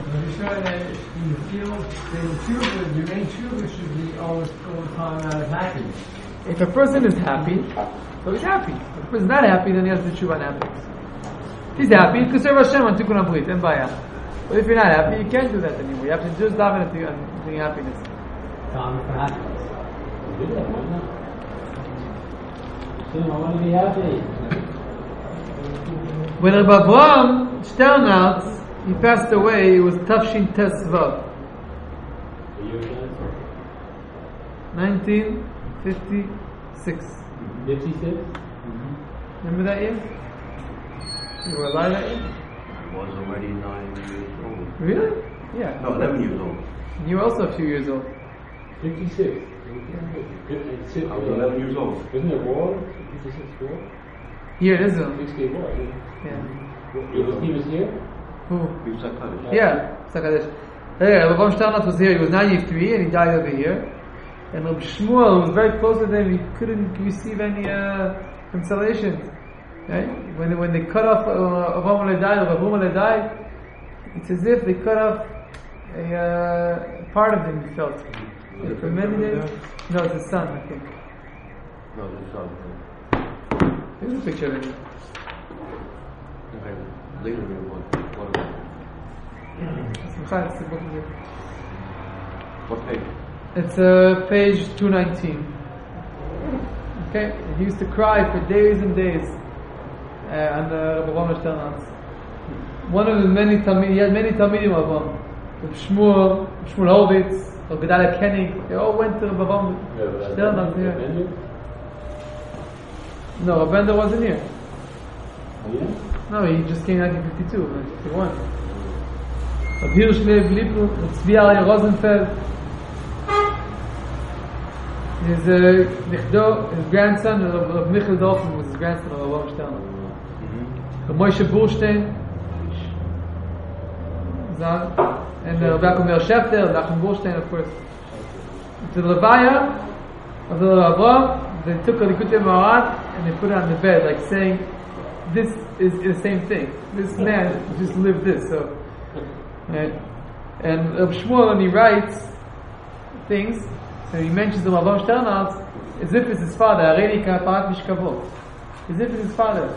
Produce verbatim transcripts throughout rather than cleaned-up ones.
you sure that in the field, then tshuva, your main tshuva should be all the, all the time out of happiness. If a person is happy, so he's happy. If a person is not happy, then he has to tshuva on happiness. If he's happy, he could serve Hashem on tikkun abrit and baya. But if you're not happy, you can't do that anymore. You have to just daven on the happiness. Time for happiness. I want to be happy. When Rabbi Avraham Sternatz, he passed away, it was Tafshin Tesvav. nineteen fifty-six. fifty-six? Remember that year? You were alive that year? I was already nine years old. Really? Yeah. No, eleven years old. You were also a few years old. fifty-six. I was eleven years old. Isn't there war? fifty-six war? Here in Israel. sixty war, Yeah. He was, he was here? Who? He was Hakadosh. Yeah, Sakadesh. Hey, Rabbi Avraham Sternatz was here. He was ninety-three and he died over here. And Rabbi Shmuel, who was very close to them, he couldn't receive any uh, consolations. Right? When when they cut off Avraham uh, died, Rabbi Avraham died, it's as if they cut off a uh, part of him. He felt. And for many days. No, it's his son, I think. No, the son. Here's a picture of him. Okay, later we want. What about Simcha, it's the book here. what page? It's uh, page two nineteen. Okay, he used to cry for days and days uh, on the Rabbi Avraham Sternatz. One of his many Talmidim, he had many Talmidim of him. Rabbi Shmuel, Shmuel Hovitz, Rabbi Gedalia Koenig, they all went to Rabbi Avraham Sternatz here. No, Rabbi Bender wasn't here. Oh, yeah? No, he just came in nineteen fifty-two, nineteen fifty-one. Rabbi Hirsch Leib Lippel, Tzvi Aryeh Rosenfeld. His uh, Nichdo, his grandson, Rabbi Michael Dorfman was his grandson of Rabbi Avraham Sternatz. Rabbi Moshe Burstein, Zan, and uh, Rabbi Yaakov Meir Shefter, Nachum Burstein, of course. To the Levaya of the Rabbi Avraham, they took a Likutei Moharan and they put it on the bed, like saying, this is the same thing. This man just lived this. So, right? And Rabbi Shmuel, when he writes things, so he mentions the Rabbi Avraham Sternatz as if it's his father. Areni Kaparat Mishkavot. As if it's his father.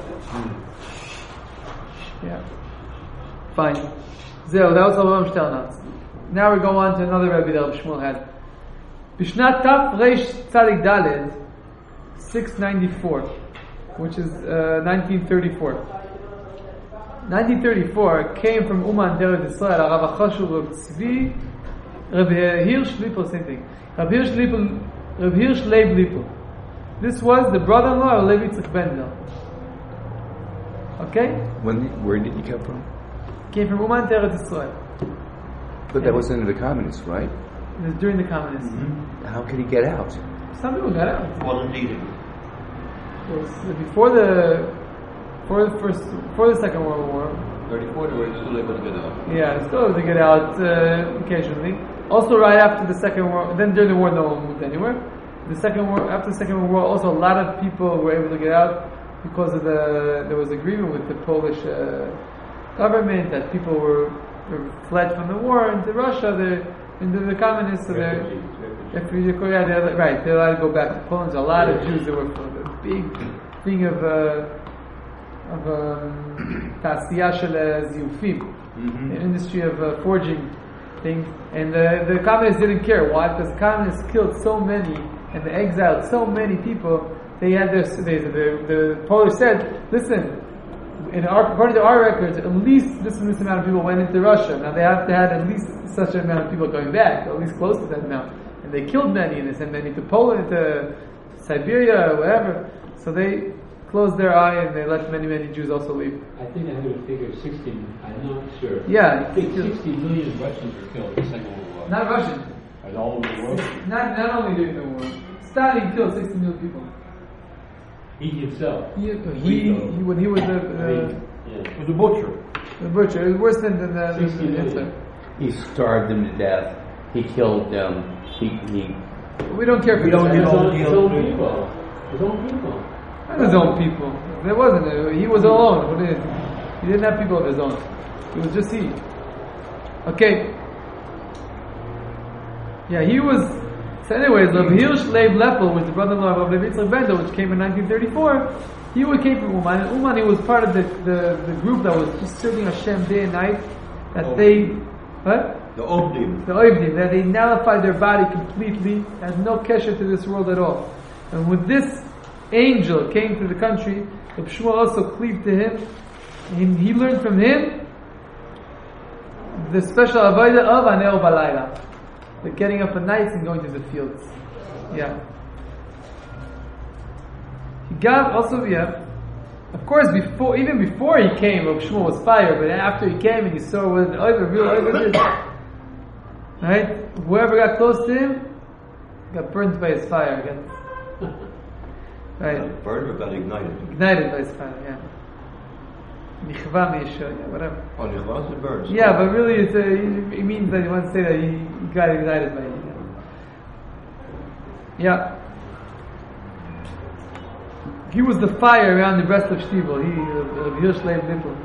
Yeah. Fine. Zeo, that was Rabbi Avraham Sternatz. Now we go on to another Rebbe that Rabbi Shmuel had. Bishnat Taf Reish Tzadik Daled, six ninety-four, which is uh, nineteen thirty-four. nineteen thirty-four came from Uman Deret Israel, Rav Achashur Rav Tzvi, Rav Hirsch Lippel, same thing. Rav Hirsch Lippel, Rav Hirsch Leib Lippel. This was the brother-in-law of Levi Tzich Bendel. Okay? When, where did he come from? Came from Uman Deret Israel. But that was under the communists, right? It was during the communists. Mm-hmm. How could he get out? Some people got out. Wasn't needed. It was before the before the first before the Second World War. Thirty-four, they were still able to get out. Yeah, still able to get out uh, occasionally. Also, right after the Second War, then during the war, no one moved anywhere. The Second War, after the Second World War, also a lot of people were able to get out because of the there was agreement with the Polish uh, government that people were, were fled from the war into Russia. They into the communists, so they're refugees. Yeah, they're, right. They're allowed to go back to Poland. So a lot of Jews that were from the big thing of uh, of Tasiya shel Ziyufim, the industry of uh, forging things, and the the communists didn't care. Why? Because the communists killed so many and they exiled so many people. They had their they, the the Polish said, listen. In our, according to our records, at least this and this amount of people went into Russia. Now they have to have at least such an amount of people going back, at least close to that amount. And they killed many, and they sent many to Poland, to Siberia, or whatever. So they closed their eye and they let many, many Jews also leave. I think I heard a figure of sixty. I'm not sure. Yeah, I think sixty million Russians were killed in the Second World War. not Russian. And all over the world. Not not only during the war. Stalin killed sixty million people. He himself. He, he, he when he was a uh, Yeah. He was a butcher. the butcher, it was worse than than the, sixty the million. Hitler. He starved them to death. He killed them. He, he We don't care for We don't this. need His all own, his deal. own people. His own people. Not his own people. There wasn't. A, he was alone. What is? He didn't have people of his own. It was just he. Okay. Yeah, he was. So, anyways, Rav Hirsch Leib Leppel was the brother-in-law of Rav Yitzchak Bendel, which came in nineteen thirty-four. He would came from Uman, and Uman, he was part of the, the, the group that was just serving Hashem day and night. That Oh. they, what? The Ovdim. The Oivdim, that they nullified their body completely, had no kesher to this world at all. And when this angel came to the country, Rav Shmuel also cleaved to him, and he learned from him the special avodah of Aneo Balayla, the getting up at night and going to the fields. Yeah. He got also, yeah. Of course, before even before he came, Rav Shmuel was fired. But after he came and he saw what the oiver, real oiver is, right? Whoever got close to him got burnt by his fire. Got, right? Burned or got ignited? Ignited by his fire. Yeah. Nichva me'yeshua, yeah, whatever. On your loss it burns. Yeah, but really, it's a, it means that you want to say that he got ignited by it. Yeah. He was the fire around the breast of Shtivel. He, Rav Hirsch Leib Nippel.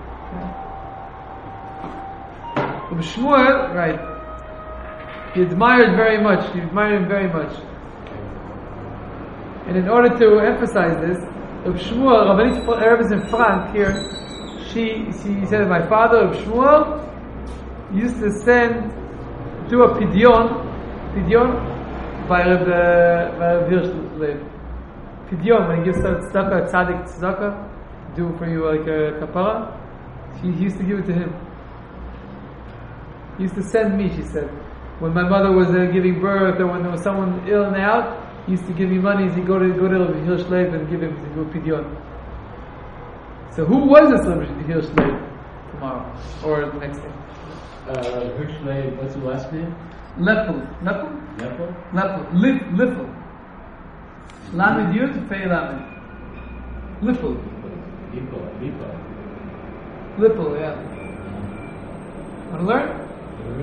Rav Shmuel, right? He admired very much. He admired him very much. And in order to emphasize this, Rav Shmuel, Rabbanit Erev Frank here, she, she said, my father, Rav Shmuel, used to send, do a pidyon, pidyon, by Rav, uh, by Rav Hirsch Leib. Pidyon, when he gives tzedakah, tzaddik tzedakah, do for you like a kapara, she he used to give it to him. He used to send me, she said. When my mother was uh, giving birth, or when there was someone ill and out, he used to give me money, he'd go to go to Rav Hirsch Leib and give him to go pidyon. So who was this Rav Hirsch Leib tomorrow? Or the next day? Uh, Hirschley, what's the last name? Leppel. Leppel? Nepal? Leppel. Lip, Lippel. Lamed Yud, Pei Lamed. Lippel. Lipa, Lipa. Lippel, yeah. Want to learn?